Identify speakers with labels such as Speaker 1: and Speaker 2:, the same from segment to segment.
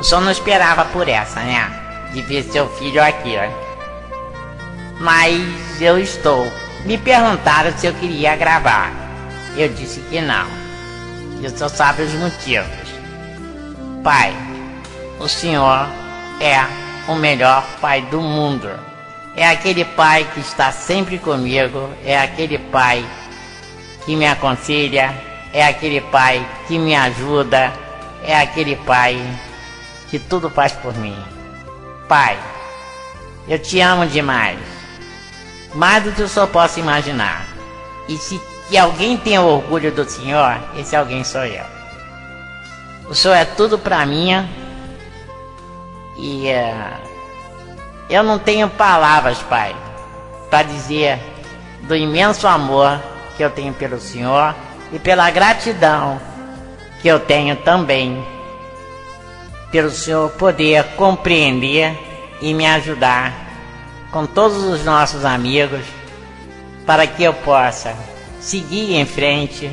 Speaker 1: senhor não esperava por essa, né? De ver seu filho aqui, ó. Mas eu estou. Me perguntaram se eu queria gravar. Eu disse que não. E o senhor sabe os motivos. Pai, o senhor é o melhor pai do mundo. É aquele pai que está sempre comigo. É aquele pai que me aconselha. É aquele pai que me ajuda. É aquele pai que tudo faz por mim. Pai, eu te amo demais. Mais do que o senhor possa imaginar. E se alguém tem orgulho do senhor, esse alguém sou eu. O senhor é tudo pra mim. E eu não tenho palavras, pai, para dizer do imenso amor que eu tenho pelo senhor e pela gratidão que eu tenho também pelo senhor poder compreender e me ajudar com todos os nossos amigos para que eu possa seguir em frente.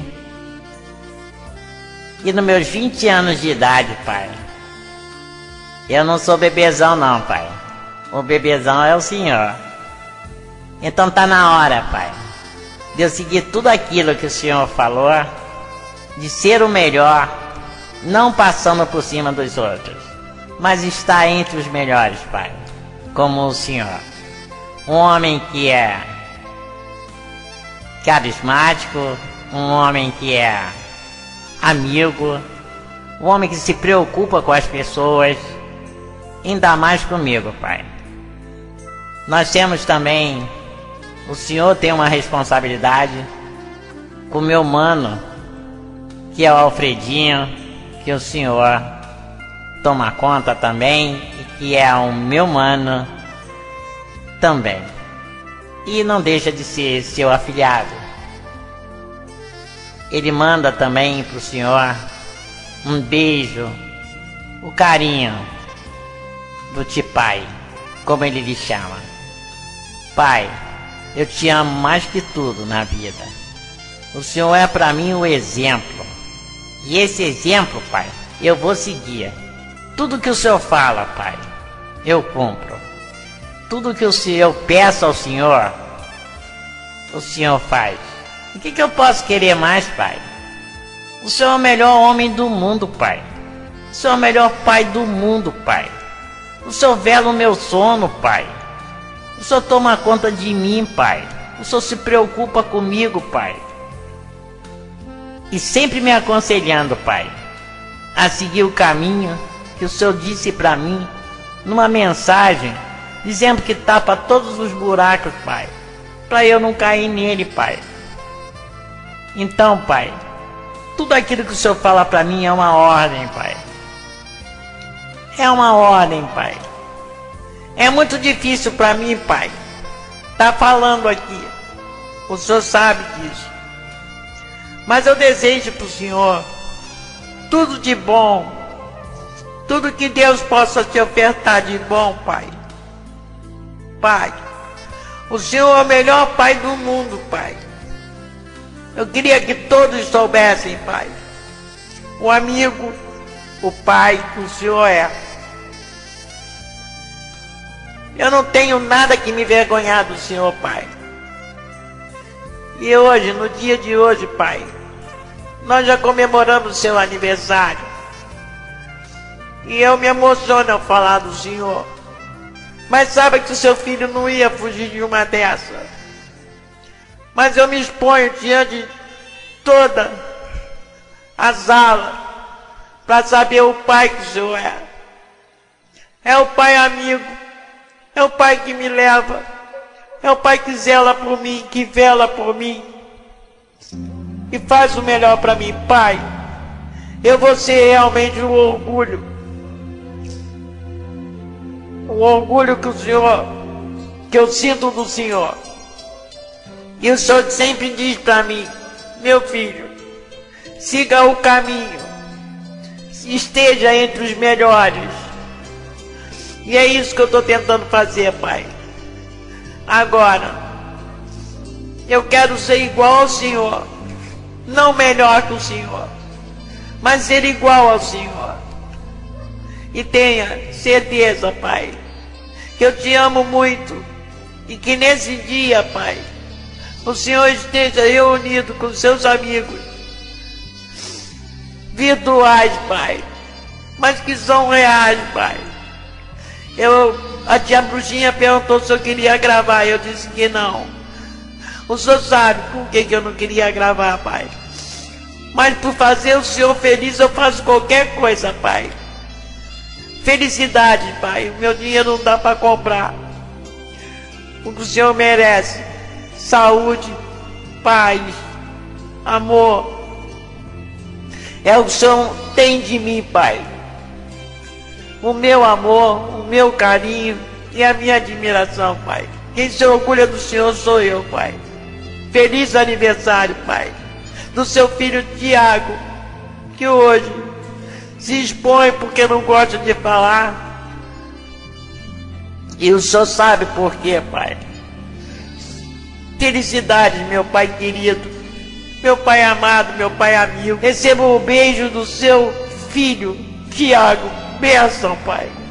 Speaker 1: E nos meus 20 anos de idade, pai, eu não sou bebezão não, pai. O bebezão é o senhor. Então tá na hora, pai, de eu seguir tudo aquilo que o senhor falou, de ser o melhor, não passando por cima dos outros, mas estar entre os melhores, pai, como o senhor. Um homem que é carismático, um homem que é amigo, um homem que se preocupa com as pessoas, ainda mais comigo, pai. Nós temos também, o senhor tem uma responsabilidade com o meu mano, que é o Alfredinho, que o senhor toma conta também, e que é o meu mano também. E não deixa de ser seu afilhado. Ele manda também pro senhor um beijo, o carinho do Tipai, como ele lhe chama. Pai, eu te amo mais que tudo na vida. O senhor é para mim o exemplo. E esse exemplo, pai, eu vou seguir. Tudo que o senhor fala, pai, eu cumpro. Tudo que eu peço ao senhor, o senhor faz. O que eu posso querer mais, pai? O senhor é o melhor homem do mundo, pai. O senhor é o melhor pai do mundo, pai. O senhor vela o meu sono, pai. O senhor toma conta de mim, pai. O senhor se preocupa comigo, pai. E sempre me aconselhando, pai, a seguir o caminho que o senhor disse para mim numa mensagem, dizendo que tapa todos os buracos, pai, para eu não cair nele, pai. Então, pai, tudo aquilo que o senhor fala para mim é uma ordem, pai. É uma ordem, pai. É muito difícil para mim, pai, tá falando aqui. O senhor sabe disso. Mas eu desejo para o senhor tudo de bom. Tudo que Deus possa te ofertar de bom, pai. Pai, o senhor é o melhor pai do mundo, pai. Eu queria que todos soubessem, pai, o amigo, o pai que o senhor é. Eu não tenho nada que me envergonhar do senhor, pai. E hoje, no dia de hoje, pai, nós já comemoramos seu aniversário. E eu me emociono ao falar do senhor. Mas sabe que o seu filho não ia fugir de uma dessa. Mas eu me exponho diante de toda a sala para saber o pai que o senhor é. É o pai amigo. É o pai que me leva. É o pai que zela por mim, que vela por mim. E faz o melhor para mim, pai. Eu vou ser realmente um orgulho. O orgulho que o senhor, que eu sinto do senhor. E o senhor sempre diz para mim, meu filho, siga o caminho, esteja entre os melhores. E é isso que eu estou tentando fazer, pai. Agora, eu quero ser igual ao senhor. Não melhor que o senhor, mas ser igual ao senhor.
Speaker 2: E tenha certeza, Pai, que eu te amo muito e que nesse dia, Pai, o Senhor esteja reunido com seus amigos virtuais, Pai, mas que são reais, Pai. A tia Bruxinha perguntou se eu queria gravar, eu disse que não. O Senhor sabe por que eu não queria gravar, Pai. Mas por fazer o Senhor feliz eu faço qualquer coisa, Pai. Felicidade, Pai, o meu dinheiro não dá para comprar o que o Senhor merece: saúde, paz, amor. É o que o Senhor tem de mim, Pai. O meu amor, o meu carinho e a minha admiração, Pai. Quem se orgulha do Senhor sou eu, Pai. Feliz aniversário, Pai, do seu filho Tiago, que hoje se expõe porque não gosta de falar. E o Senhor sabe por quê, Pai. Felicidades, meu Pai querido, meu Pai amado, meu Pai amigo. Receba o beijo do seu filho Tiago. Bênção, Pai.